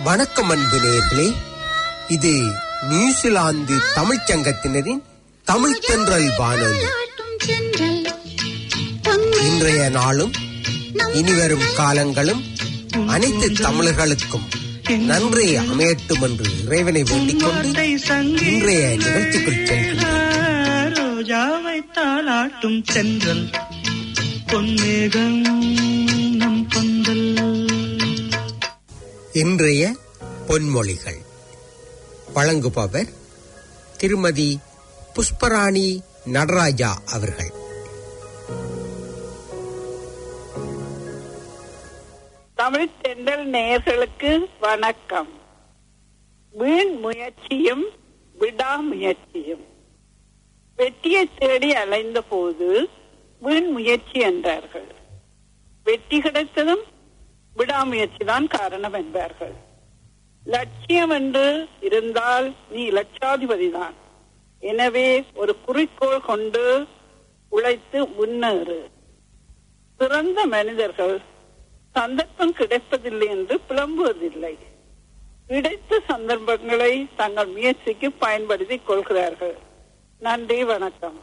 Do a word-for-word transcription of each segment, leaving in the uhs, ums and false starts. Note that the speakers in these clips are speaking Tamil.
வணக்கம் அன்பு நேயர்களே, இது நியூசிலாந்து தமிழ்ச் சங்கத்தினரின் தமிழ் தென்றல் வானொலி. இன்றைய நாளும் இனிவரும் காலங்களும் அனைத்து தமிழர்களுக்கும் நன்றி அமையட்டும் என்று இறைவனை வேண்டிக் கொண்டு இன்றைய நிகழ்ச்சிக்குள் செல்கின்றோம். ரோஜாவை தாளாட்டும் சென்றல் பொன்மேகம் நம் கொண்டல். இன்றைய பொன்மொழிகள் வழங்குபவர் திருமதி புஷ்பராணி நடராஜா அவர்கள். தமிழ் தென்றல் நேயர்களுக்கு வணக்கம். வீண் முயற்சியும் விடாமுயற்சியும். வெற்றியை தேடி அலைந்த போது வீண் முயற்சி என்றார்கள். வெற்றி கிடைத்ததும் விடாமுயற்சி தான் காரணம் என்பார்கள். லட்சியம் என்று இருந்தால் நீ லட்சாதிபதிதான். எனவே ஒரு குறிக்கோள் கொண்டு உழைத்து முன்னேறு. சிறந்த மனிதர்கள் சந்தர்ப்பம் கிடைப்பதில்லை என்று புலம்புவதில்லை. கிடைத்த சந்தர்ப்பங்களை தங்கள் முயற்சிக்கு பயன்படுத்திக் கொள்கிறார்கள். நன்றி, வணக்கம்.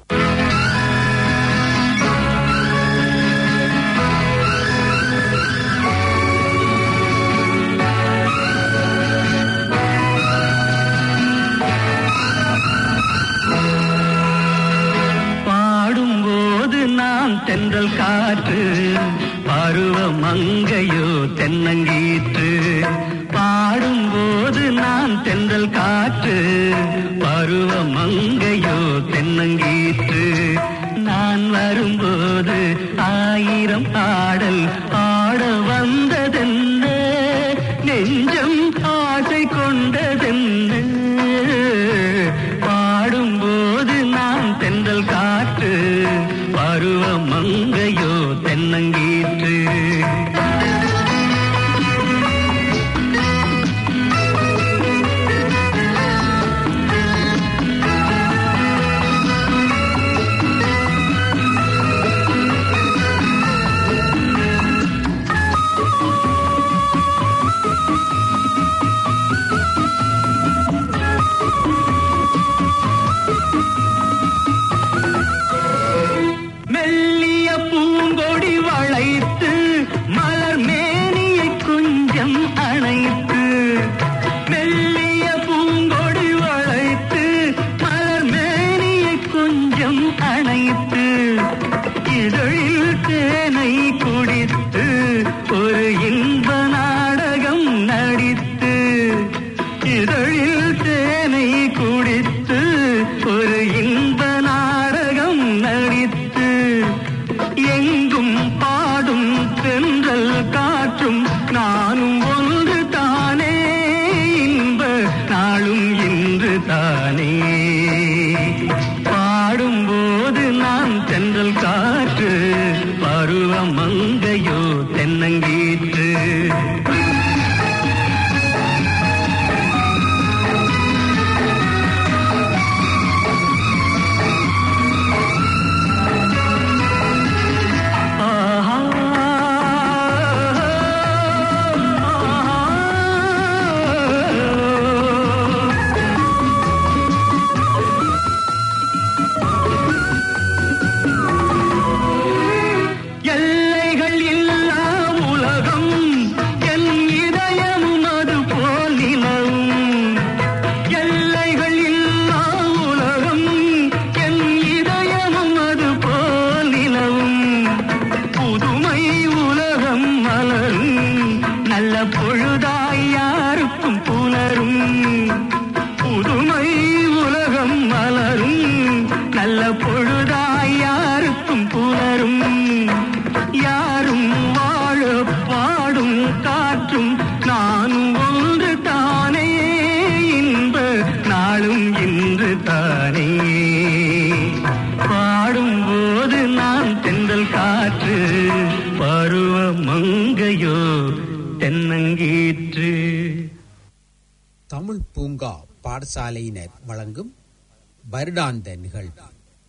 பாடும்போது நான் தென்றல் காற்று, பருவ மங்கையோ தென்னங்கீற்று. பாடும்போது நான் தென்றல் காற்று, பருவ மங்கையோ தென்னங்கீற்று. நான் வரும்போது ஆயிரம் பாடல் ஆட வந்ததென்ன, நெஞ்சம் ஆசை கொண்டதென்ன. பாடும்போது நான் தென்றல் காற்று, பருவ மங்கையோ தென்னங்கீற்று. தமிழ் பூங்கா பாடசாலையினர் வழங்கும் வருடாந்த நிகழ்வு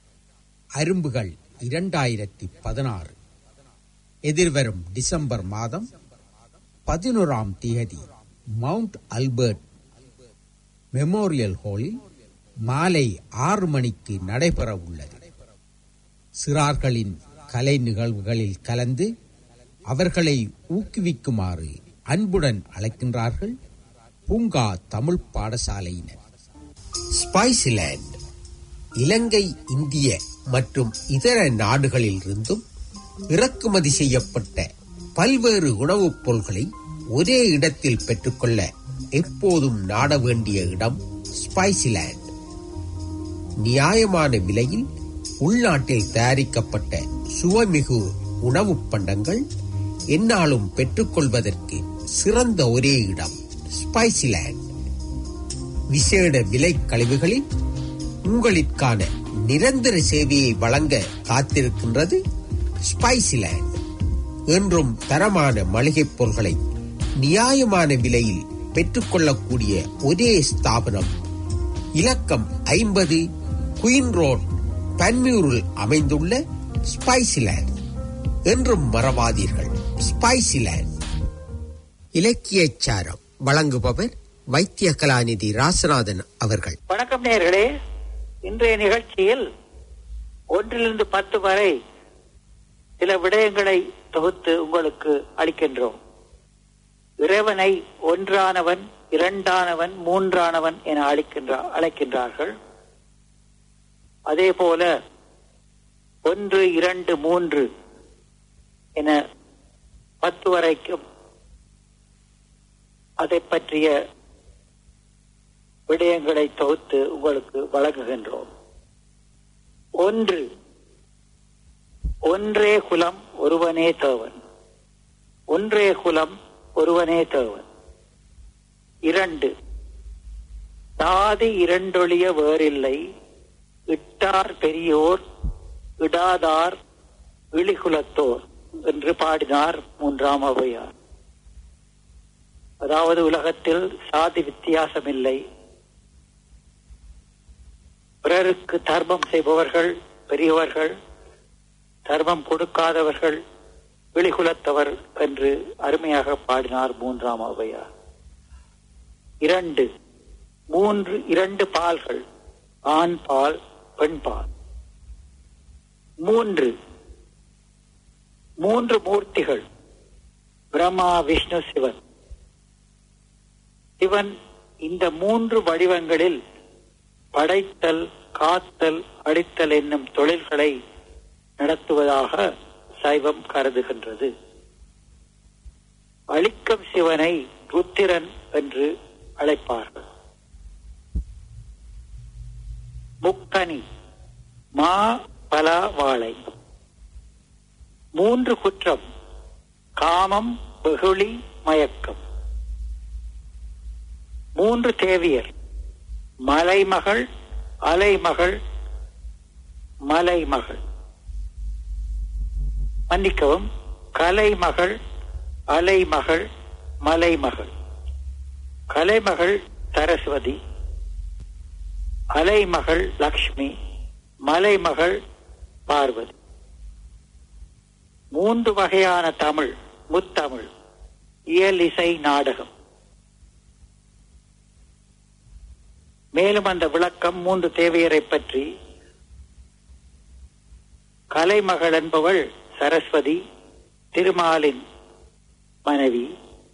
அரும்புகள் இரண்டாயிரத்தி பதினாறு எதிர்வரும் டிசம்பர் மாதம் பதினோராம் தேதி மவுண்ட் ஆல்பர்ட் மெமோரியல் ஹாலில் மாலை ஆறு மணிக்கு நடைபெற உள்ளது. சிறார்களின் கலை நிகழ்வுகளில் கலந்து அவர்களை ஊக்குவிக்குமாறு அன்புடன் அழைக்கின்றார்கள் பூங்கா தமிழ் பாடசாலையினர். ஸ்பைஸ்லேண்ட் இலங்கை, இந்திய மற்றும் இதர நாடுகளில் இருந்தும் இறக்குமதி செய்யப்பட்ட பல்வேறு உணவுப் பொருட்களை ஒரே இடத்தில் பெற்றுக்கொள்ள எப்போதும் நாட வேண்டிய இடம் ஸ்பைஸ்லேண்ட். நியாயமான விலையில் உள்நாட்டில் தயாரிக்கப்பட்ட சுவைமிகு உணவுப் பண்டங்கள் எந்நாளும் பெற்றுக்கொள்வதற்கு சிறந்த ஒரே இடம் ஸ்பைஸ்லேண்ட். விசேட விலை கழிவுகளில் உங்களுக்கான நிரந்தர சேவையை வழங்க காத்திருக்கின்றது ஸ்பைஸ்லேண்ட். என்றும் தரமான மளிகைப் பொருட்களை நியாயமான விலையில் பெற்றுக்கொள்ளக்கூடிய ஒரே ஸ்தாபனம் இலக்கம் ஐம்பது குயின் ரோட், பன்மியூரில் அமைந்துள்ள ஸ்பைஸ்லேண்ட். என்றும் மறவாதீர்கள் ஸ்பைஸ்லேண்ட். இலக்கியச் சாரம் வழங்குபவர் வைத்திய கலாநிதி ராசநாதன் அவர்கள். வணக்கம் நேயர்களே. இன்றைய நிகழ்ச்சியில் ஒன்றிலிருந்து பத்து வரை சில விடயங்களை தொகுத்து உங்களுக்கு அளிக்கின்றோம். இறைவனை ஒன்றானவன், இரண்டானவன், மூன்றானவன் என அழைக்கின்றார் அழைக்கின்றார்கள். அதே போல ஒன்று, இரண்டு, மூன்று என பத்து வரைக்கும் அதை பற்றிய விடயங்களை தொகுத்து உங்களுக்கு வழங்குகின்றோம். ஒன்று, ஒன்றே குலம் ஒருவனே தேவன். ஒன்றே குலம் ஒருவனே தேவன். இரண்டு, தாதி இரண்டொழிய வேறில்லை, இட்டார் பெரியோர் இடாதார் இழிகுலத்தோர் என்று பாடினார் மூன்றாம் ஔவையார். அதாவது உலகத்தில் சாதி வித்தியாசம் இல்லை. பிறருக்கு தர்மம் செய்பவர்கள் பெரியவர்கள், தர்மம் கொடுக்காதவர்கள் இழிகுலத்தவர் என்று அருமையாக பாடினார் மூன்றாம் ஔவையார். இரண்டு, மூன்று இரண்டு பால்கள், ஆண் பால் பெண் பால். மூன்று, மூன்று மூர்த்திகள், பிரம்மா விஷ்ணு சிவன். சிவன் இந்த மூன்று வடிவங்களில் படைத்தல், காத்தல், அழித்தல் என்னும் தொழில்களை நடத்துவதாக சைவம் கருதுகின்றது. அழிக்கும் சிவனை ருத்திரன் என்று அழைப்பார்கள். முக்கனி, மா பலா வாழை. மூன்று குற்றம், காமம் வெகுளி மயக்கம். மூன்று தேவியர், மலைமகள் அலைமகள் மலைமகள். மன்னிக்கவும், கலைமகள் அலைமகள் மலைமகள். கலைமகள் சரஸ்வதி, அலைமகள் லக்ஷ்மி, மலைமகள் பார்வதி. மூன்று வகையான தமிழ், முத்தமிழ், இயல் இசை நாடகம். மேலும் அந்த விளக்கம் மூன்று தேவையரை பற்றி. கலைமகள் என்பவள் சரஸ்வதி, திருமாலின் மனைவி.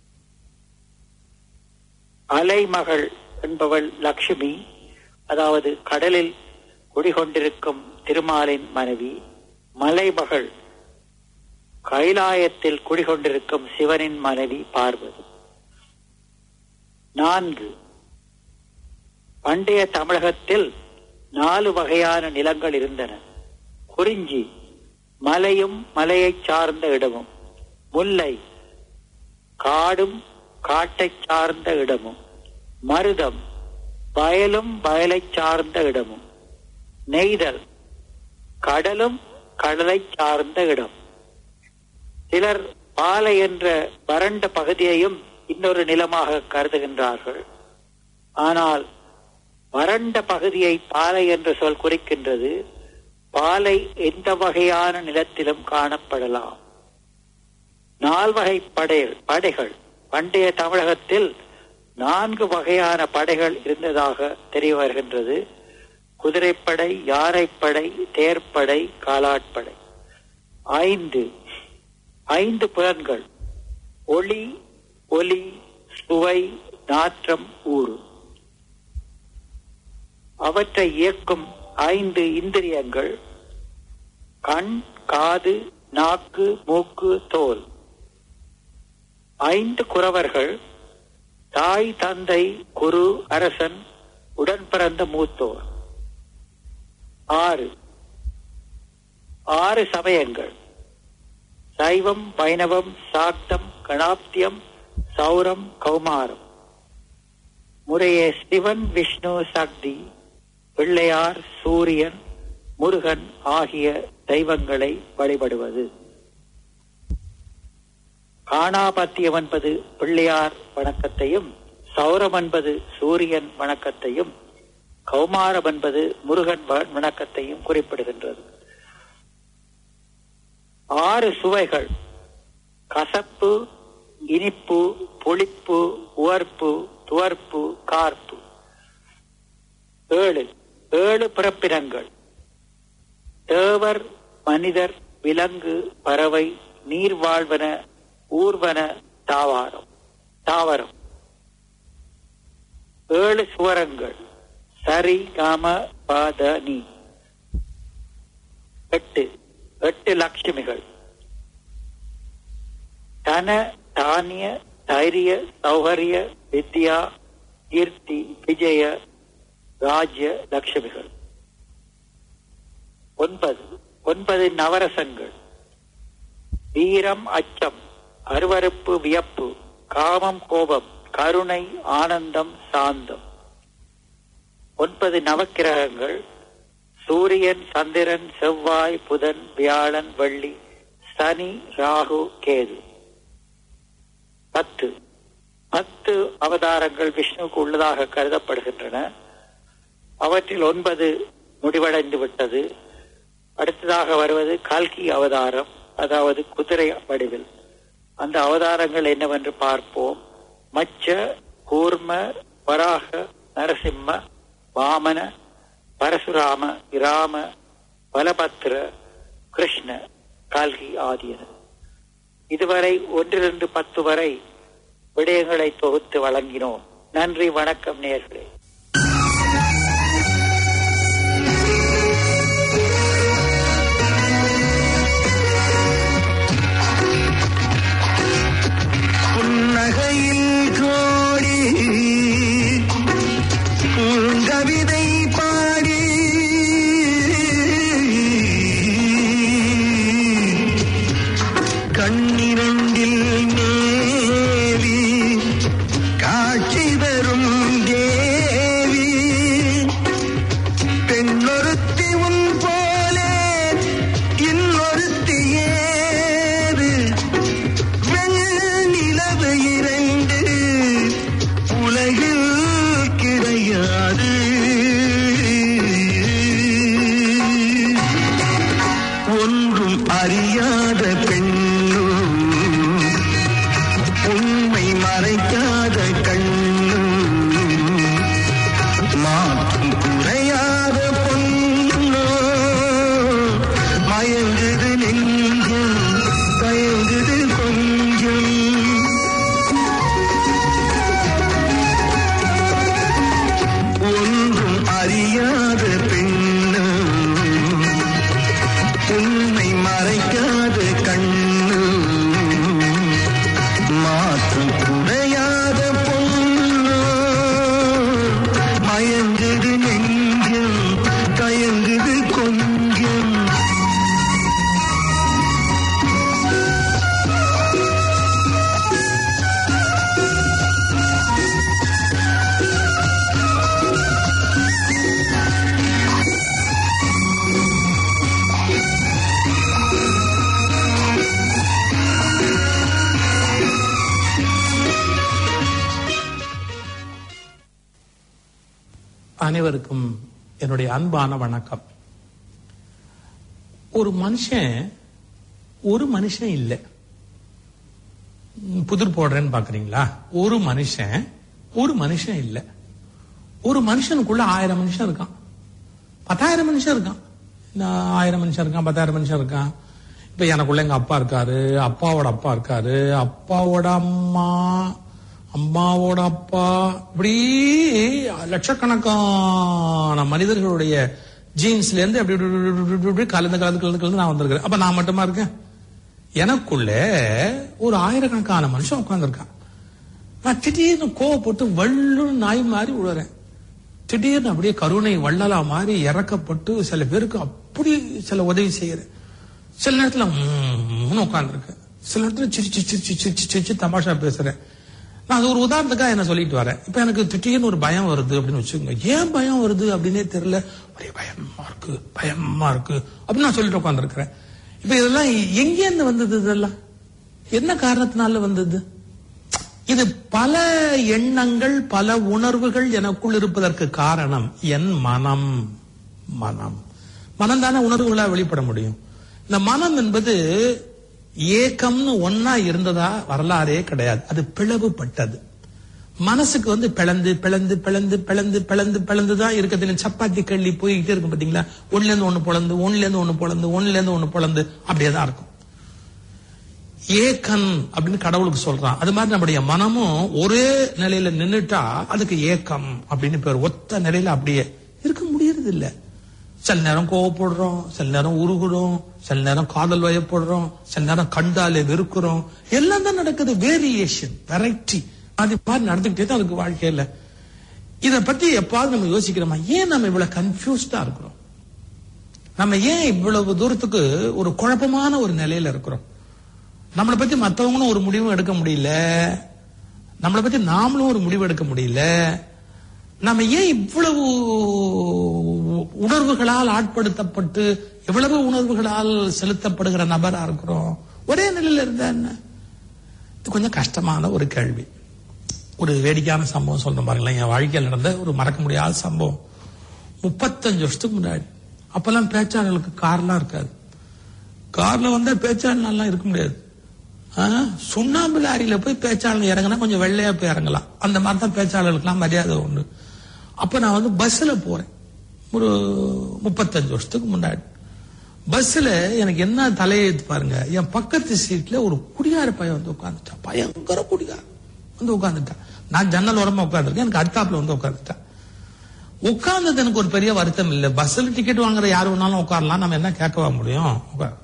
அலைமகள் என்பவள் லக்ஷ்மி, அதாவது கடலில் குடிகொண்டிருக்கும் திருமாலின் மனைவி. மலைமகள் கைலாயத்தில் குடிகொண்டிருக்கும் சிவனின் மனைவி பார்வதி. நான்கு, பண்டைய தமிழகத்தில் நாலு வகையான நிலங்கள் இருந்தன. குறிஞ்சி, மலையும் மலையை சார்ந்த இடமும். முல்லை, காடும் காட்டை சார்ந்த இடமும். மருதம், வயலும் வயலை சார்ந்த இடமும். நெய்தல், கடலும் கடலை சார்ந்த இடம். சிலர் பாலை என்ற வறண்ட பகுதியையும் இன்னொரு நிலமாக கருதுகின்றார்கள். ஆனால் வறண்ட பகுதியை பாலை என்ற சொல் குறிக்கின்றது. பாலை எந்த வகையான நிலத்திலும் காணப்படலாம். நால்வகை படை படைகள் பண்டைய தமிழகத்தில் நான்கு வகையான படைகள் இருந்ததாக தெரிய வருகின்றது. குதிரைப்படை, யானைப்படை, தேர்ப்படை, காலாட்படை. ஐந்து ஐந்து புலன்கள் ஒளி, ஒலி, சுவை, நாற்றம், ஊறு. அவற்றை இயக்கும் ஐந்து இந்திரியங்கள் கண், காது, நாக்கு, மூக்கு, தோல். ஐந்து குறவர்கள் தாய், தந்தை, குரு, அரசன், உடன் பிறந்த மூத்தோர். ஆறு ஆறு சமயங்கள் சைவம், வைணவம், சாக்தம், கணாப்தியம், சௌரம், கௌமாரம். முறையே சிவன், விஷ்ணு, சக்தி, பிள்ளையார், சூரியன், முருகன் ஆகிய தெய்வங்களை வழிபடுவது. காணாபத்தியம் என்பது பிள்ளையார் வணக்கத்தையும், சௌரம் என்பது சூரியன் வணக்கத்தையும், கௌமாரம் என்பது முருகன் வணக்கத்தையும் குறிப்பிடுகின்றது. ஆறு சுவைகள் கசப்பு, இனிப்பு, புளிப்பு, உவர்ப்பு, துவர்ப்பு, கார்ப்பு. ஏழு ஏழு பிறப்பினங்கள் தேவர், மனிதர், விலங்கு, பறவை, நீர்வாழ்வன, ஊர்வன, தாவாரம் தாவரம். ஏழு சுவரங்கள் சரி, காம, பாத, நீ. எட்டு எட்டு லட்சுமிகள் தன, தானிய, தைரிய, சௌகரிய, வித்யா, கீர்த்தி, விஜய, ராஜ்ய லட்சுமிகள். ஒன்பது ஒன்பது நவரசங்கள் வீரம், அச்சம், அருவருப்பு, வியப்பு, காமம், கோபம், கருணை, ஆனந்தம், சாந்தம். ஒன்பது நவக்கிரகங்கள் சூரியன், சந்திரன், செவ்வாய், புதன், வியாழன், வெள்ளி, சனி, ராகு, கேது. பத்து பத்து அவதாரங்கள் விஷ்ணுவுக்கு உள்ளதாக கருதப்படுகின்றன. அவற்றில் ஒன்பது முடிவடைந்து விட்டது. அடுத்ததாக வருவது கல்கி அவதாரம், அதாவது குதிரை வடிவில். அந்த அவதாரங்கள் என்னவென்று பார்ப்போம். மச்ச, கூர்ம, வராக, நரசிம்ம, வாமன, பரசுராம, இராம, பலபத்ர, கிருஷ்ண, கல்கி ஆதியன. இதுவரை ஒன்றிலிருந்து பத்து வரை விடயங்களை தொகுத்து வழங்கினோம். நன்றி, வணக்கம் நேயர்களே. புன்னகையில் கோடி பூங்கவிதை பாடி கண்ணிரண்டில் மேவி காட்சி தரும் தேவி பெண்ணொருத்தி உன் போலே இன்னொருத்தி ஏது வெண்ணிலவு இரண்டு உலகில் கிடையாது. ஒன்றும் அறியாத பெண்ணு உண்மை மறைக்காத கண்ணு மாற்றும் குறையாத பொண்ணு மயங்குது நெஞ்சம் தயங்குது கொஞ்சம். ஒன்றும் அறியாத பெண்ணு உண்மை மறைக்காத கண்ணு மாற்றும் குறையாத பொண்ணு மயங்குது நெஞ்சம் தயங்குது கொஞ்சம். அனைவருக்கும் என்னுடைய அன்பான வணக்கம். ஒரு மனுஷன் ஒரு மனுஷன் இல்லை. புதிர் போடுறேன்னு பாக்குறீங்களா? ஒரு மனுஷன் ஒரு மனுஷன் இல்ல. ஒரு மனுஷனுக்குள்ள ஆயிரம் மனுஷன் இருக்கான், பத்தாயிரம் மனுஷன் இருக்கான், ஆயிரம் மனுஷன் இருக்கான், பத்தாயிரம் மனுஷன் இருக்கான். இப்ப எனக்குள்ள எங்க அப்பா இருக்காரு, அப்பாவோட அப்பா இருக்காரு, அப்பாவோட அம்மா, அம்மாவோட அப்பா, இப்படி லட்சக்கணக்கான மனிதர்களுடைய ஜீன்ஸ்ல இருந்து அப்படி கலந்து கலந்து கலந்து கலந்து நான் வந்திருக்கிறேன். அப்ப நான் மட்டுமா இருக்கேன்? எனக்குள்ள ஒரு ஆயிரக்கணக்கான மனுஷன் உட்கார்ந்து இருக்கான். நான் திடீர்னு கோவப்பட்டு வள்ளு நாய் மாதிரி விழுறேன். திடீர்னு அப்படியே கருணை வள்ளலா மாதிரி இறக்கப்பட்டு சில பேருக்கு அப்படி சில உதவி செய்யறேன். சில நேரத்துல உட்கார்ந்து இருக்கேன், சில நேரத்துல சிரிச்சு சிரிச்சு சிரிச்சு சிரிச்சு தமாஷா பேசுறேன். நான் அது ஒரு உதாரணத்துக்காக என்ன சொல்லிட்டு வரேன். இப்ப எனக்கு திடீர்னு ஒரு பயம் வருது அப்படின்னு வச்சுக்கோங்க. ஏன் பயம் வருது அப்படின்னே தெரியல, ஒரே பயமா இருக்கு பயமா இருக்கு அப்படின்னு நான் சொல்லிட்டு உட்கார்ந்து இருக்கிறேன். இப்ப இதெல்லாம் எங்கே இருந்து வந்தது? இதெல்லாம் என்ன காரணத்தினால வந்தது? இது பல எண்ணங்கள் பல உணர்வுகள் எனக்குள் இருப்பதற்கு காரணம் என் மனம். மனம் மனம் தானே உணர்வுகளா வெளிப்பட முடியும். இந்த மனம் என்பது ஏக்கம்னு ஒன்னா இருந்ததா வரலாறே கிடையாது. அது பிளவுபட்டது. மனசுக்கு வந்து பிளந்து பிளந்து பிளந்து பிளந்து பிளந்து பிளந்துதான் இருக்கிறது. சப்பாத்தி கள்ளி போய்கிட்டே இருக்கும் பாத்தீங்களா? ஒண்ணுல இருந்து ஒண்ணு பொழந்து ஒண்ணுல இருந்து ஒண்ணு பொழந்து ஒண்ணுல இருந்து ஒண்ணு பொழந்து அப்படியேதான் இருக்கும். ஏக்கன் அப்படின்னு கடவுளுக்கு சொல்றான். அது மாதிரி நம்முடைய மனமும் ஒரே நிலையில நின்னுட்டா அதுக்கு ஏக்கம் அப்படின்னு பேர். ஒத்த நிலையில அப்படியே இருக்க முடியறது இல்ல. சில நேரம் கோவப்படுறோம், சில நேரம் உருகுறோம், சில நேரம் காதல் வயப்படுறோம், சில நேரம் கண்டாலே வெறுக்கிறோம். எல்லாம் தான் நடக்குது. வேரியேஷன், வெரைட்டி, அது மாதிரி நடந்துகிட்டே தான் இருக்கு வாழ்க்கையில. இத பத்தி எப்பாவது நம்ம யோசிக்கிறோமா? ஏன் நம்ம இவ்வளவு கன்ஃபியூஸ்டா இருக்கிறோம்? நம்ம ஏன் இவ்வளவு தூரத்துக்கு ஒரு குழப்பமான ஒரு நிலையில இருக்கிறோம்? நம்மளை பத்தி மற்றவங்களும் ஒரு முடிவும் எடுக்க முடியல, நம்மளை பத்தி நாமளும் ஒரு முடிவு எடுக்க முடியல. நம்ம ஏன் இவ்வளவு உணர்வுகளால் ஆட்படுத்தப்பட்டு எவ்வளவு உணர்வுகளால் செலுத்தப்படுகிற நபரா இருக்கிறோம்? ஒரே நிலையில இருந்தா என்ன? இது கொஞ்சம் கஷ்டமான ஒரு கேள்வி. ஒரு வேடிக்கையான சம்பவம் சொல்றேன் பாருங்களேன். என் வாழ்க்கையில் நடந்த ஒரு மறக்க முடியாத சம்பவம். முப்பத்தஞ்சு வருஷத்துக்கு முன்னாடி. அப்பெல்லாம் பேச்சாளர்களுக்கு கார்லாம் இருக்காது. கார்ல வந்தா பேச்சாளர்லாம் இருக்க முடியாது. சுண்ணாம்பு லாரியில போய் பேச்சாளர் இறங்கினா கொஞ்சம் வெள்ளையா போய் இறங்கலாம். அந்த மாதிரி தான் பேச்சாளர்களுக்கெல்லாம் மரியாதை உண்டு. அப்ப நான் வந்து பஸ்ல போறேன் ஒரு முப்பத்தஞ்சு வருஷத்துக்கு முன்னாடி. பஸ்ல எனக்கு என்ன தலையெழுத்து பாருங்க. என் பக்கத்து சீட்ல ஒரு குடிகார பையன் வந்து உட்காந்துட்டான். பயங்கர குடிகார வந்து உட்காந்துட்டான். நான் ஜன்னல் ஓரமா உட்காந்துருக்கேன், எனக்கு அடுத்தாப்புல வந்து உட்காந்துட்டான். உட்கார்ந்தது எனக்கு ஒரு பெரிய வருத்தம் இல்லை. பஸ்ல டிக்கெட் வாங்குற யாரு வேணாலும் உட்காரலாம், நம்ம என்ன கேட்கவா முடியும்?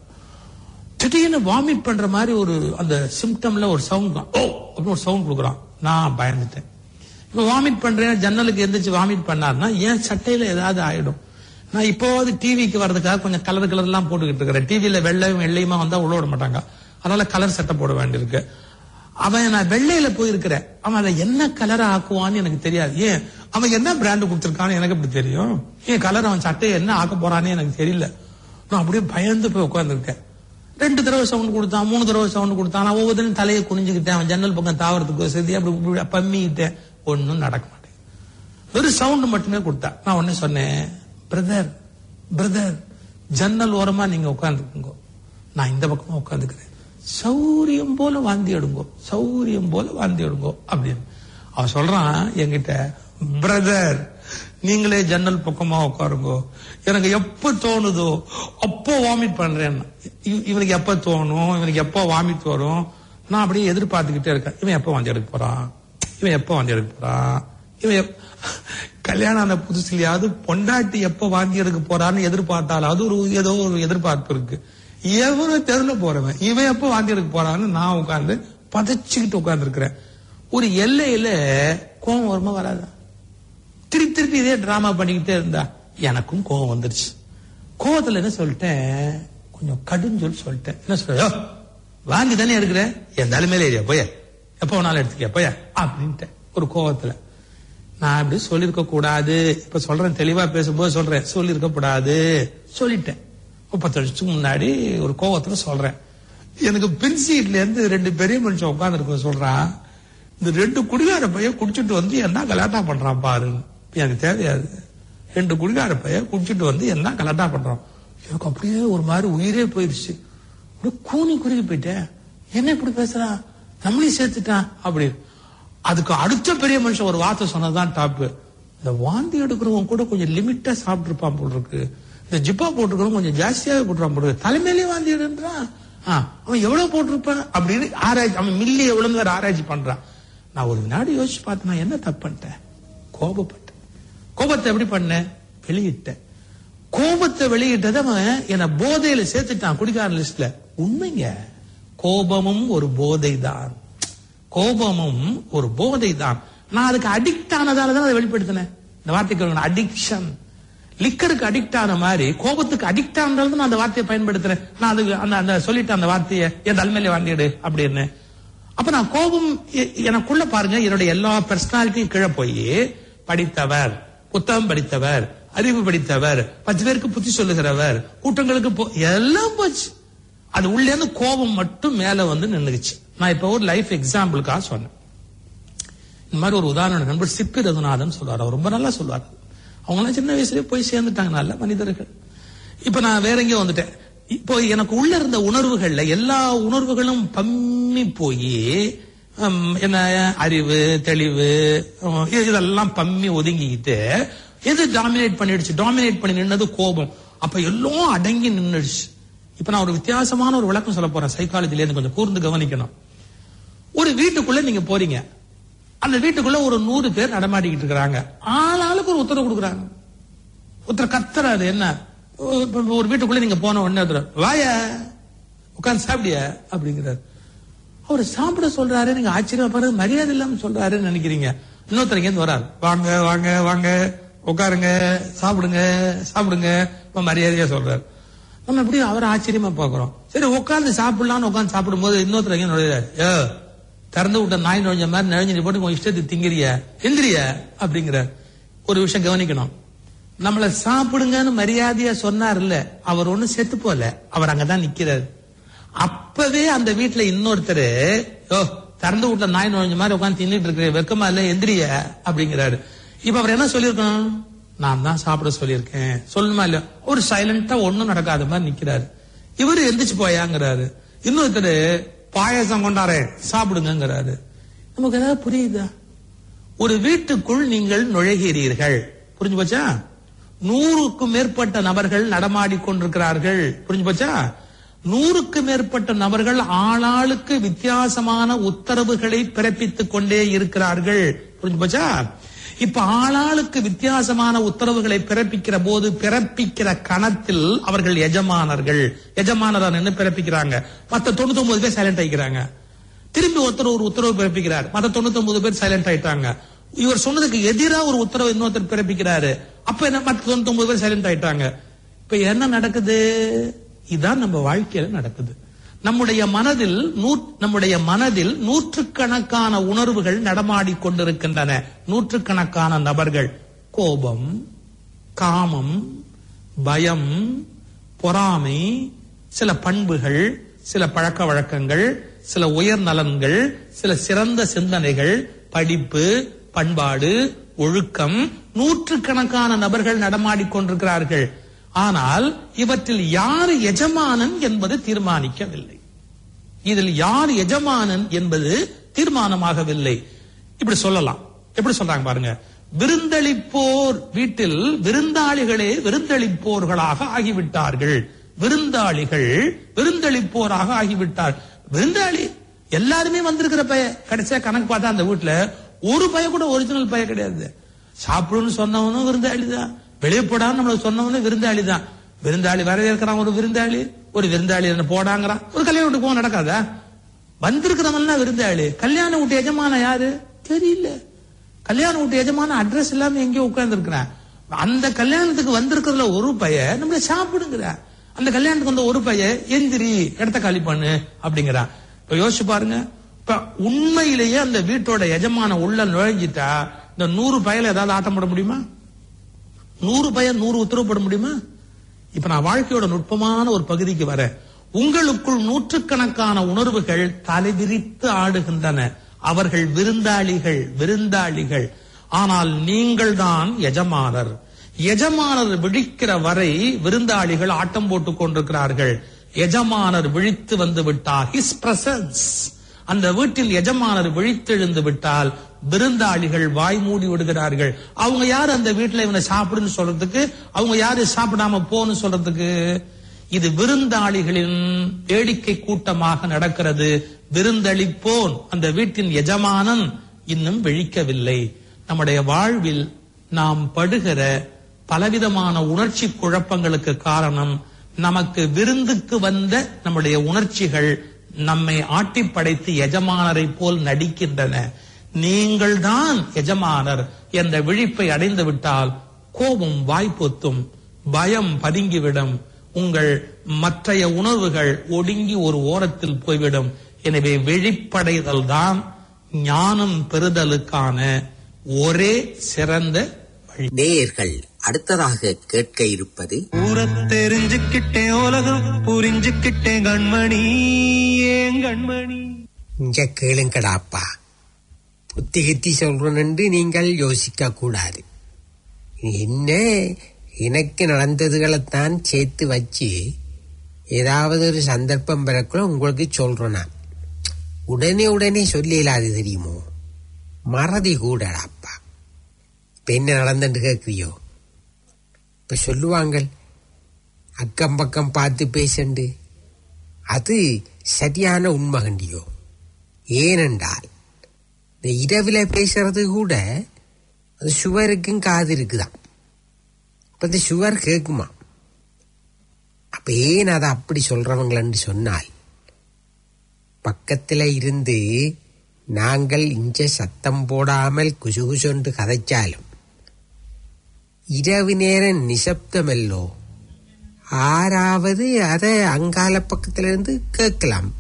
திடீர்னு வாமிட் பண்ற மாதிரி ஒரு அந்த சிம்டம்ல ஒரு சவுண்ட் தான். ஓ அப்படின்னு ஒரு சவுண்ட் கொடுக்குறான். நான் பயந்துட்டேன். இப்ப வாமிட் பண்றேன், ஜன்னலுக்கு எந்திரிச்சு வாமிட் பண்ணாருன்னா என் சட்டையில ஏதாவது ஆயிடும். நான் இப்போவாது டிவிக்கு வர்றதுக்காக கொஞ்சம் கலர் கலர் எல்லாம் போட்டுக்கிட்டு இருக்கிறேன். டிவியில வெள்ளையும் வெள்ளையுமா வந்தா உள்ள விட மாட்டாங்க, அதனால கலர் சட்டை போட வேண்டியிருக்கு. அவன் நான் வெள்ளையில போயிருக்கிறேன், அவன் அதை என்ன கலரை ஆக்குவான்னு எனக்கு தெரியாது. ஏன் அவன் என்ன பிராண்டு கொடுத்திருக்கான்னு எனக்கு எப்படி தெரியும்? ஏன் கலர் அவன் சட்டையை என்ன ஆக்க போறான்னு எனக்கு தெரியல. நான் அப்படியே பயந்து போய் உட்கார்ந்துருக்கேன். ரெண்டு தடவை சவுண்ட் கொடுத்தான், மூணு தடவை சவுண்ட் கொடுத்தான். நான் ஒவ்வொருத்தரும் தலையை குனிஞ்சுக்கிட்டேன். அவன் ஜன்னல் பக்கம் தாவறதுக்கு சரி அப்படி பம்மிக்கிட்டேன். ஒன்னும் நடக்க மாட்டேன். ஒரு சவுண்ட் மட்டுமே கொடுத்தா. நான் உடனே சொன்னேன், பிரதர் பிரதர் ஜன்னல் ஓரமா நீங்க உட்காந்துக்குங்க, நான் இந்த பக்கமா உட்காந்துக்கிறேன். சௌரியம் போல வாந்தி எடுங்கோ, சௌரியம் போல வாந்தி எடுங்கோ அப்படின்னு. அவன் சொல்றான் என்கிட்ட, பிரதர் நீங்களே ஜன்னல் பக்கமா உட்காருங்கோ, எனக்கு எப்ப தோணுதோ அப்போ வாமிட் பண்றேன். இவனுக்கு எப்ப தோணும், இவனுக்கு எப்போ வாமிட் வரும், நான் அப்படியே எதிர்பார்த்துக்கிட்டே இருக்கேன். இவன் எப்ப வாந்தி எடுக்க போறான், இவன் எப்ப வாந்தி எடுக்க போறான், இவன் கல்யாணம் ஆன புதுசுலயாவது பொண்டாட்டி எப்ப வாந்தி எடுக்க போறான்னு எதிர்பார்த்தாலும் அது ஒரு ஏதோ ஒரு எதிர்பார்ப்பு இருக்கு. எவனும் தெருல போறவன் இவன் எப்ப வாந்தி எடுக்க போறான்னு நான் உட்கார்ந்து பதைச்சுக்கிட்டு உட்கார்ந்து இருக்கிறேன். ஒரு எல்லையில கோவம் வருமா வராதா? திருப்பி திருப்பி இதே டிராமா பண்ணிக்கிட்டே இருந்தா எனக்கும் கோவம் வந்துருச்சு. கோவத்துல என்ன சொல்லிட்டேன், கொஞ்சம் கடும் சொல்லி சொல்லிட்டேன். என்ன சொல்ற, வாங்கி தானே எடுக்கிற, என் தலைமையில ஏரியா போய, எப்ப வேணாலும் எடுத்துக்க போய அப்படின்ட்டு ஒரு கோவத்துல. நான் அப்படி சொல்லிருக்க கூடாது, இப்ப சொல்றேன், தெளிவா பேசும்போது சொல்றேன், சொல்லிருக்க கூடாது சொல்லிட்டேன். முப்பத்தி வருஷத்துக்கு முன்னாடி ஒரு கோவத்துல சொல்றேன். எனக்கு பின் சீட்ல இருந்து ரெண்டு பெரிய மனுஷன் உட்கார்ந்து இருக்க சொல்றான், இந்த ரெண்டு குடிகார பையன் குடிச்சிட்டு வந்து என்ன கலாட்டா பண்றான் பாரு. எனக்கு தேவையாது, ரெண்டு குடிகார பையன் குடிச்சிட்டு வந்து என்ன கலாட்டா பண்றான். எனக்கு அப்படியே ஒரு மாதிரி உயிரே போயிடுச்சு. அப்படியே கூனி குறுகி போயிட்டேன். என்ன இப்படி பேசுறான், நம்மளையும் சேர்த்துட்டான் அப்படி. அதுக்கு அடுத்த பெரிய மனுஷன் ஒரு வார்த்தை சொன்னதான் டாப். இந்த வாந்தி எடுக்கிறவங்க கூட கொஞ்சம் லிமிட்டா சாப்பிட்டு இருப்பான் போல் இருக்கு, இந்த ஜிப்பா போட்டுக்கிறவங்க கொஞ்சம் ஜாஸ்தியாவே போட்டுருப்பான் போல் இருக்கு, தலைமையிலேயே வாந்தி எடுன்றான். அவன் எவ்வளவு போட்டிருப்பான் அப்படின்னு ஆராய்ச்சி, அவன் மில்லி எவ்வளவு வேற ஆராய்ச்சி பண்றான். நான் ஒரு வினாடி யோசிச்சு பார்த்தேன், நான் என்ன தப்பு பண்ணிட்டேன்? கோபப்பட்டேன். கோபத்தை எப்படி பண்ணேன்? வெளியிட்டேன். கோபத்தை வெளியிட்டதை அவன் என்ன போதையில சேர்த்துட்டான் குடிக்கார லிஸ்ட்ல. உண்மைங்க, கோபமும் ஒரு போதை தான், கோபமும் ஒரு போதை தான். நான் அதுக்கு அடிக்ட் ஆனதால தான் அதை வெளிப்படுத்தினேன். இந்த வார்த்தைக்கு அடிக்ஷன். லிக்கருக்கு அடிக்ட் ஆன மாதிரி கோபத்துக்கு அடிக்ட் ஆனதால தான் நான் அந்த வார்த்தையை பயன்படுத்துறேன். நான் அதுக்கு அந்த அந்த சொல்லிட்டேன் அந்த வார்த்தையை, என் தலைமையில வாண்டிடு அப்படின்னு. அப்ப நான் கோபம் எனக்குள்ள பாருங்க, என்னுடைய எல்லா பர்சனாலிட்டியும் கீழே போய் படித்தவர், புத்தகம் படித்தவர், அறிவு படித்தவர், பத்து பேருக்கு புத்தி சொல்லுகிறவர், கூட்டங்களுக்கு எல்லாம் போச்சு. அது உள்ளே இருந்து கோபம் மட்டும் மேல வந்து நின்னுச்சு. நான் இப்ப ஒரு லைஃப் எக்ஸாம்பிளுக்காக சொன்னேன். இந்த மாதிரி ஒரு உதாரணம் நண்பர் சிப்பி ரகுநாதன் சொல்லுவார். அவர் ரொம்ப நல்லா சொல்லுவார். அவங்க சின்ன வயசுலயே போய் சேர்ந்துட்டாங்க நல்ல மனிதர்கள். இப்ப நான் வேற எங்கேயோ வந்துட்டேன். இப்போ எனக்கு உள்ள இருந்த உணர்வுகள்ல எல்லா உணர்வுகளும் பம்மி போய் என்ன அறிவு, தெளிவு இதெல்லாம் பம்மி ஒதுங்கிக்கிட்டு எது டாமினேட் பண்ணிடுச்சு? டாமினேட் பண்ணி நின்னது கோபம். அப்ப எல்லாம் அடங்கி நின்னுடுச்சு. இப்ப நான் ஒரு வித்தியாசமான ஒரு விளக்கம் சொல்ல போறேன். சைக்காலஜில இருந்து கொஞ்சம் கூர்ந்து கவனிக்கணும். ஒரு வீட்டுக்குள்ள நீங்க போறீங்க, அந்த வீட்டுக்குள்ள ஒரு நூறு பேர் நடமாடிக்கிட்டு இருக்கிறாங்க. ஆளாளுக்கு ஒரு உத்தரவு கொடுக்குறாங்க. உத்தரவு கத்துறாரு. என்ன? ஒரு வீட்டுக்குள்ள நீங்க போன உடனே வாய உட்கார்ந்து சாப்பிடிய அப்படிங்கிறாரு. அவர் சாப்பிட சொல்றாரு, நீங்க ஆச்சரியப்படுறது மரியாதை இல்லாம சொல்றாருன்னு நினைக்கிறீங்க. இன்னொருத்தர் இருந்து வராரு, வாங்க வாங்க வாங்க உட்காருங்க, சாப்பிடுங்க சாப்பிடுங்க, மரியாதையா சொல்றாரு. நம்ம எப்படி அவரை ஆச்சரியமா பாக்குறோம். சரி உட்கார்ந்து சாப்பிடலாம்னு உட்கார்ந்து சாப்பிடும் போது இன்னொருத்தர் எங்க நுழைய, ஏ திறந்து விட்ட நாய் நுழைஞ்ச மாதிரி நுழைஞ்சு போட்டு உங்க இஷ்டத்துக்கு திங்கிறிய எந்திரிய அப்படிங்கிற. ஒரு விஷயம் கவனிக்கணும். நம்மள சாப்பிடுங்கன்னு மரியாதையா சொன்னார் இல்ல, அவர் ஒண்ணு செத்து போல, அவர் அங்கதான் நிக்கிறாரு. அப்பவே அந்த வீட்டுல இன்னொருத்தரு, ஓ திறந்து விட்ட நாய் நுழைஞ்ச மாதிரி உட்காந்து தின்னுட்டு இருக்கிற, வெக்கமா இல்ல எந்திரிய அப்படிங்கிறாரு. இப்ப அவர் என்ன சொல்லிருக்கணும்? நான் தான் சாப்பிட சொல்லியிருக்கேன் சொல்லுமா இல்ல. ஒரு சைலண்டா ஒண்ணும் நடக்காத மாதிரி நிக்கிறாரு. இவரு எந்திரிச்சு போயாங்கிறாரு. இன்னொருத்தரு பாயசம் கொண்டாரே சாப்பிடுங்கிறாரு. நமக்கு ஏதாவது புரியுதா? ஒரு வீட்டுக்குள் நீங்கள் நுழைகிறீர்கள், புரிஞ்சு போச்சா? நூறுக்கும் மேற்பட்ட நபர்கள் நடமாடி கொண்டிருக்கிறார்கள், புரிஞ்சு போச்சா? நூறுக்கு மேற்பட்ட நபர்கள் ஆளாளுக்கு வித்தியாசமான உத்தரவுகளை பிறப்பித்துக் கொண்டே இருக்கிறார்கள், புரிஞ்சு போச்சா? இப்ப ஆளாளுக்கு வித்தியாசமான உத்தரவுகளை பிறப்பிக்கிற போது பிறப்பிக்கிற கணத்தில் அவர்கள் எஜமானர்கள். எஜமானரா நின்று பிறப்பிக்கிறாங்க. மத்த தொண்ணூத்தி ஒன்பது பேர் சைலண்ட் ஆயிக்கிறாங்க. திரும்பி ஒருத்தர் ஒரு உத்தரவு பிறப்பிக்கிறார், மத்த தொண்ணூத்தி ஒன்பது பேர் சைலண்ட் ஆயிட்டாங்க. இவர் சொன்னதுக்கு எதிராக ஒரு உத்தரவு இன்னொருத்தர் பிறப்பிக்கிறாரு, அப்ப என்ன மத்த தொண்ணூத்தி ஒன்பது பேர் சைலண்ட் ஆயிட்டாங்க. இப்ப என்ன நடக்குது? இதுதான் நம்ம வாழ்க்கையில நடக்குது. நம்முடைய மனதில் நம்முடைய மனதில் நூற்றுக்கணக்கான உணர்வுகள் நடமாடி கொண்டிருக்கின்றன. நூற்றுக்கணக்கான நபர்கள். கோபம், காமம், பயம், பொறாமை, சில பண்புகள், சில பழக்க வழக்கங்கள், சில உயர் நலன்கள், சில சிறந்த சிந்தனைகள், படிப்பு, பண்பாடு, ஒழுக்கம். நூற்றுக்கணக்கான நபர்கள் நடமாடி கொண்டிருக்கிறார்கள். ஆனால் இவற்றில் யார் எஜமானன் என்பது தீர்மானிக்கவில்லை. இதில் யார் எஜமானன் என்பது தீர்மானமாகவில்லை. இப்படி சொல்லலாம். எப்படி சொல்றாங்க பாருங்க. விருந்தளிப்போர் வீட்டில் விருந்தாளிகளே விருந்தளிப்போர்களாக ஆகிவிட்டார்கள். விருந்தாளிகள் விருந்தளிப்போராக ஆகிவிட்டார். விருந்தாளி எல்லாருமே வந்திருக்கிற பைய, கடைசியா கணக்கு பார்த்தா அந்த வீட்டுல ஒரு பைய கூட ஒரிஜினல் பைய கிடையாது. சாப்பிடுன்னு சொன்னவனும் விருந்தாளி தான், வெளியே போடான்னு நம்மளுக்கு சொன்னவனும் விருந்தாளி தான். விருந்தாளி வர இருக்கிறான் ஒரு விருந்தாளி, ஒரு விருந்தாளி என்ன போடாங்கிறான். ஒரு கல்யாண வீட்டுக்கு போக நடக்காதா? வந்திருக்கிறவன் விருந்தாளி. கல்யாண வீட்டு எஜமான யாரு தெரியல. கல்யாண வீட்டு எஜமான அட்ரஸ் இல்லாம எங்கேயோ உட்கார்ந்து இருக்கிறான். அந்த கல்யாணத்துக்கு வந்திருக்கிறதுல ஒரு பைய நம்மள சாப்பிடுங்கிற, அந்த கல்யாணத்துக்கு வந்த ஒரு பைய எந்திரி இடத்த காலி பண்ணு அப்படிங்கிறான். இப்ப யோசிச்சு பாருங்க. இப்ப உண்மையிலேயே அந்த வீட்டோட எஜமான உள்ள நுழைஞ்சிட்டா இந்த நூறு பையில ஏதாவது ஆட்டம் போட முடியுமா? நூறு பையன் நூறு உத்தரவு போட முடியுமா? இப்ப நான் வாழ்க்கையோட நுட்பமான ஒரு பகுதிக்கு வரேன். உங்களுக்குள் நூற்றுக்கணக்கான உணர்வுகள் தலைவிரித்து ஆடுகின்றன. அவர்கள் விருந்தாளிகள் விருந்தாளிகள் ஆனால் நீங்கள் தான் எஜமானர். எஜமானர் விழிக்கிற வரை விருந்தாளிகள் ஆட்டம் போட்டுக் கொண்டிருக்கிறார்கள். எஜமானர் விழித்து வந்து விட்டார், ஹிஸ் பிரசன்ஸ், அந்த வீட்டில் எஜமானர் விழித்தெழுந்து விட்டால் விருந்தாளிகள் வாய் மூடி விடுகிறார்கள். அவங்க யாரு அந்த வீட்டுல இவனை சாப்பிடுன்னு சொல்றதுக்கு? அவங்க யாரு சாப்பிடாம போன்னு சொல்றதுக்கு? இது விருந்தாளிகளின் வேடிக்கை கூட்டமாக நடக்கிறது. விருந்தளிப்போன் அந்த வீட்டின் எஜமானன் இன்னும் விழிக்கவில்லை. நம்முடைய வாழ்வில் நாம் படுகிற பலவிதமான உணர்ச்சி குழப்பங்களுக்கு காரணம் நமக்கு விருந்துக்கு வந்த நம்முடைய உணர்ச்சிகள் நம்மை ஆட்டி படைத்து எஜமானரை போல் நடிக்கின்றன. நீங்கள் தான் எஜமானர் என்ற விழிப்பை அடைந்து விட்டால் கோபம் வாய்ப்பொத்தும், பயம் பதுங்கிவிடும், உங்கள் மற்றைய உணர்வுகள் ஒடுங்கி ஒரு ஓரத்தில் போய்விடும். எனவே விழிப்படைதல் தான் ஞானம் பெறுதலுக்கான ஒரே சிறந்த வழி. நேயர்கள் அடுத்ததாக கேட்க இருப்பது ஊர தெரிஞ்சுக்கிட்டேன் உலகம் புரிஞ்சுக்கிட்டேன் கண்மணி ஏன் கண்மணி. இங்க கேளுங்கடாப்பா, புத்தி கித்தி சொல்றேன்னு நீங்கள் யோசிக்க கூடாது. என்ன எனக்கு நடந்ததுகளைத்தான் சேர்த்து வச்சு ஏதாவது ஒரு சந்தர்ப்பம் பிறக்குள்ள உங்களுக்கு சொல்றேன். நான் உடனே உடனே சொல்லலாது தெரியுமோ, மறதி கூடடாப்பா. இப்ப என்ன நடந்துட்டு கேட்கிறியோ, இப்ப சொல்லுவாங்க அக்கம் பக்கம் பார்த்து பேசண்டு, அது சரியான உண்மை கண்டியோ. ஏனென்றால் இந்த இரவுல பேசுறது கூட அது சுவருக்கும் காது இருக்குதான். இப்ப இந்த சுவர் கேக்குமா? அப்ப ஏன் அதை அப்படி சொல்றவங்களன்னு சொன்னால், பக்கத்துல இருந்து நாங்கள் இஞ்ச சத்தம் போடாமல் குசுகுசொன்று கதைச்சாலும் இரவு நேரம் நிசப்தமல்லோ, ஆறாவது அதை அங்கால பக்கத்துல இருந்து கேட்கலாம்.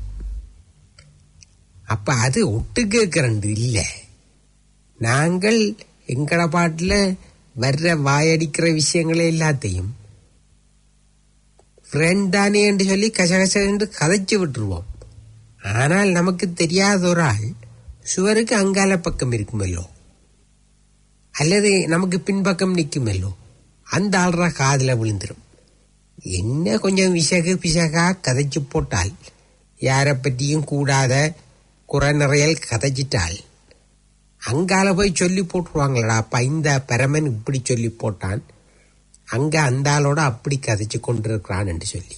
அப்ப அது ஒட்டு கேட்கறது இல்ல. நாங்கள் எங்கட பாட்டுல வர்ற வாயடிக்கிற விஷயங்களை எல்லாத்தையும் ஃப்ரெண்ட் தானே என்று சொல்லி கசகச என்று கதைச்சு விட்டுருவோம். ஆனால் நமக்கு தெரியாத ஒரு ஆள் சுவருக்கு அங்கால பக்கம் இருக்குமல்லோ, அல்லது நமக்கு பின்பக்கம் நிற்குமல்லோ, அந்த ஆள்ற காதுல விழுந்துடும். என்ன கொஞ்சம் விசகு பிசகா கதைச்சு போட்டால், யாரை பற்றியும் கூடாத குறை நிறையல் கதைச்சிட்டால் அங்கால போய் சொல்லி போட்டுருவாங்களடா, அப்ப இந்த பரமன் இப்படி சொல்லி போட்டான், அங்க அந்த ஆளோட அப்படி கதைச்சு கொண்டிருக்கிறான் என்று சொல்லி.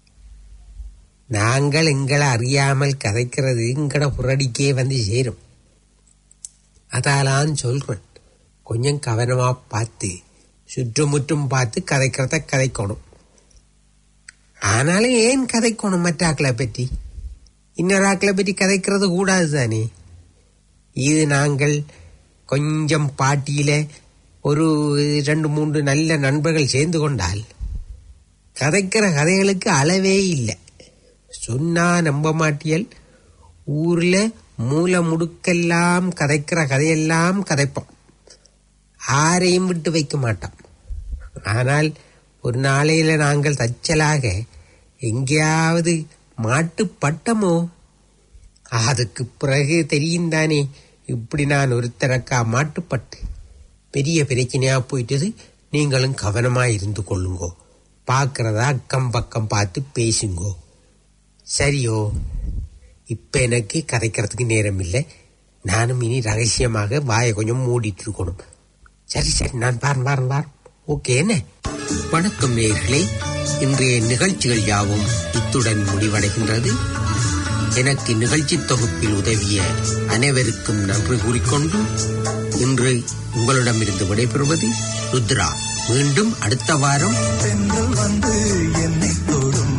நாங்கள் எங்களை அறியாமல் கதைக்கிறது எங்கட புரடிக்கே வந்து சேரும். அதாலான் சொல்றேன், கொஞ்சம் கவனமா பார்த்து சுற்றுமுற்றும் பார்த்து கதைக்கிறத கதைக்கணும். ஆனாலும் ஏன் கதைக்கணும்? மற்ற ஆக்களை பற்றி இன்னொரு ஆக்களை பற்றி கதைக்கிறது கூடாது தானே. இது நாங்கள் கொஞ்சம் பாட்டியில ஒரு ரெண்டு மூன்று நல்ல நண்பர்கள் சேர்ந்து கொண்டால் கதைக்கிற கதைகளுக்கு அளவே இல்லை. சொன்னா நம்ப மாட்டியல், ஊர்ல மூல முடுக்கெல்லாம் கதைக்கிற கதையெல்லாம் கதைப்போம், ஆரையும் விட்டு வைக்க மாட்டோம். ஆனால் ஒரு நாளையில நாங்கள் தச்சலாக எங்கேயாவது மாட்டு பட்டமோ, அதுக்கு பிறகு தெரியும் தானே இப்படி நான் ஒருத்தரக்கா மாட்டுப்பட்டு பெரிய பிரச்சனையா போயிட்டது. நீங்களும் கவனமா இருந்து கொள்ளுங்கோ, பார்க்கறதா அக்கம் பக்கம் பார்த்து பேசுங்கோ, சரியோ? இப்ப எனக்கு கதைக்கிறதுக்கு நேரம் இல்லை. நானும் இனி ரகசியமாக வாயை கொஞ்சம் மூடிட்டு இருக்கணும். சரி சரி, நான் பாரு பாரு பாரு ஓகே. என்ன வணக்கம் நேயர்களே, இன்றைய நிகழ்ச்சிகள் யாவும் இத்துடன் முடிவடைகின்றது. எனக்கு நிகழ்ச்சி தொகுப்பில் உதவிய அனைவருக்கும் நன்றி கூறிக்கொண்டு இன்று உங்களிடமிருந்து விடைபெறுவது ருத்ரா. மீண்டும் அடுத்த வாரம் பெண்கள் வந்து என்னை தொடும்,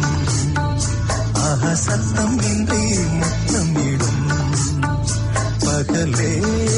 ஆஹா சத்தம் இன்றி முத்தமிடும், பகலே